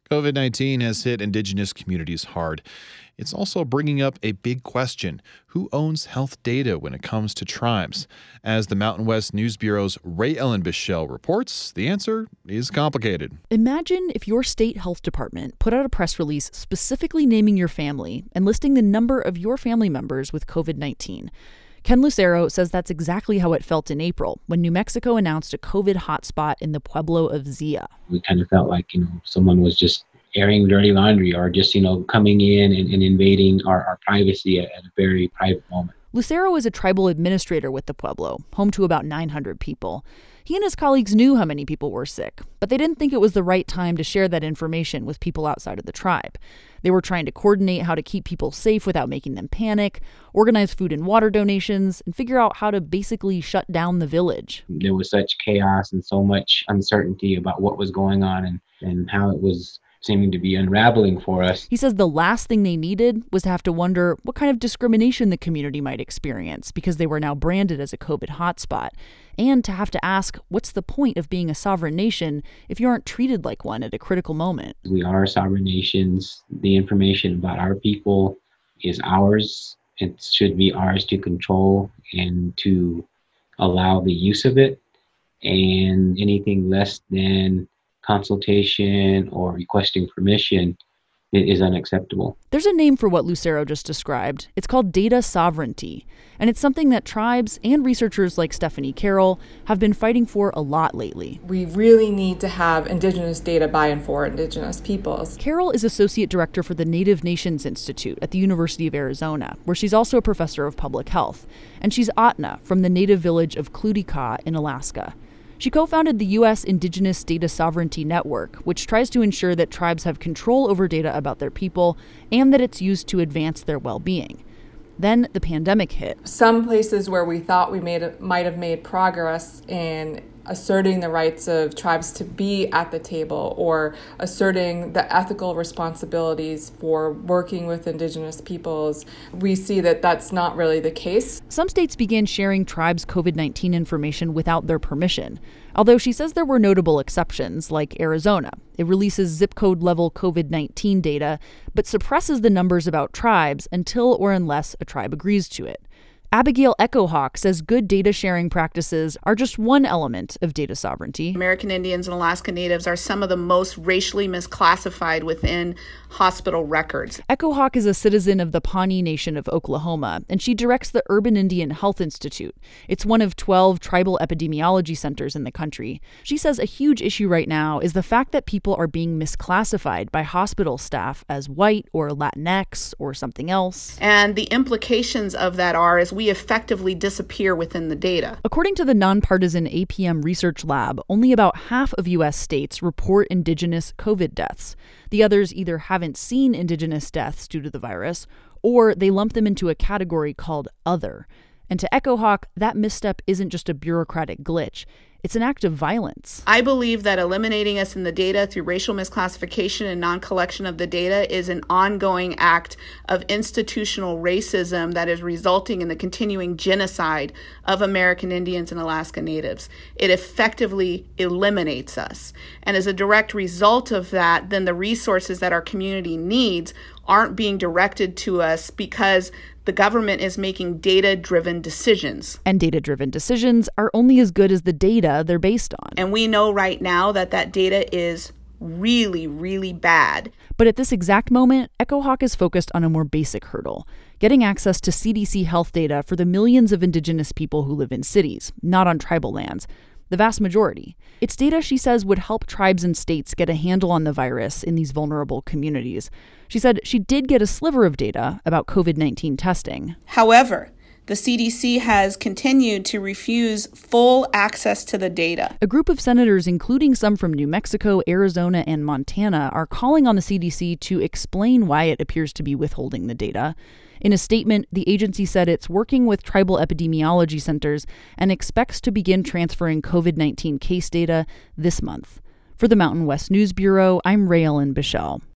COVID-19 has hit indigenous communities hard. It's also bringing up a big question: who owns health data when it comes to tribes? As the Mountain West News Bureau's Ray Ellen Bichelle reports, the answer is complicated. Imagine if your state health department put out a press release specifically naming your family and listing the number of your family members with COVID-19. Ken Lucero says that's exactly how it felt in April when New Mexico announced a COVID hotspot in the pueblo of Zia. We kind of felt like, someone was just airing dirty laundry or just, coming in and invading our privacy at a very private moment. Lucero is a tribal administrator with the pueblo, home to about 900 people. He and his colleagues knew how many people were sick, but they didn't think it was the right time to share that information with people outside of the tribe. They were trying to coordinate how to keep people safe without making them panic, organize food and water donations, and figure out how to basically shut down the village. There was such chaos and so much uncertainty about what was going on and how it was seeming to be unraveling for us. He says the last thing they needed was to have to wonder what kind of discrimination the community might experience because they were now branded as a COVID hotspot, and to have to ask, what's the point of being a sovereign nation if you aren't treated like one at a critical moment? We are sovereign nations. The information about our people is ours. It should be ours to control and to allow the use of it. And anything less than consultation or requesting permission is unacceptable. There's a name for what Lucero just described. It's called data sovereignty, and it's something that tribes and researchers like Stephanie Carroll have been fighting for a lot lately. We really need to have indigenous data by and for indigenous peoples. Carroll is associate director for the Native Nations Institute at the University of Arizona, where she's also a professor of public health, and she's Atna from the native village of Klutikah in Alaska. She co-founded the U.S. Indigenous Data Sovereignty Network, which tries to ensure that tribes have control over data about their people and that it's used to advance their well-being. Then the pandemic hit. Some places where we thought we might have made progress in asserting the rights of tribes to be at the table or asserting the ethical responsibilities for working with indigenous peoples, we see that that's not really the case. Some states began sharing tribes' COVID-19 information without their permission, although she says there were notable exceptions, like Arizona. It releases zip code level COVID-19 data, but suppresses the numbers about tribes until or unless a tribe agrees to it. Abigail Echohawk says good data sharing practices are just one element of data sovereignty. American Indians and Alaska Natives are some of the most racially misclassified within hospital records. Echohawk is a citizen of the Pawnee Nation of Oklahoma, and she directs the Urban Indian Health Institute. It's one of 12 tribal epidemiology centers in the country. She says a huge issue right now is the fact that people are being misclassified by hospital staff as white or Latinx or something else. And the implications of that are we effectively disappear within the data. According to the nonpartisan APM Research Lab, only about half of U.S. states report indigenous COVID deaths. The others either haven't seen indigenous deaths due to the virus, or they lump them into a category called other. And to Echohawk, that misstep isn't just a bureaucratic glitch. It's an act of violence. I believe that eliminating us in the data through racial misclassification and non-collection of the data is an ongoing act of institutional racism that is resulting in the continuing genocide of American Indians and Alaska Natives. It effectively eliminates us. And as a direct result of that, then the resources that our community needs aren't being directed to us because the government is making data-driven decisions. And data-driven decisions are only as good as the data they're based on. And we know right now that data is really, really bad. But at this exact moment, Echohawk is focused on a more basic hurdle: getting access to CDC health data for the millions of indigenous people who live in cities, not on tribal lands. The vast majority. It's data she says would help tribes and states get a handle on the virus in these vulnerable communities. She said she did get a sliver of data about COVID-19 testing. However, the CDC has continued to refuse full access to the data. A group of senators, including some from New Mexico, Arizona, and Montana, are calling on the CDC to explain why it appears to be withholding the data. In a statement, the agency said it's working with tribal epidemiology centers and expects to begin transferring COVID-19 case data this month. For the Mountain West News Bureau, I'm Ray Ellen Bichelle.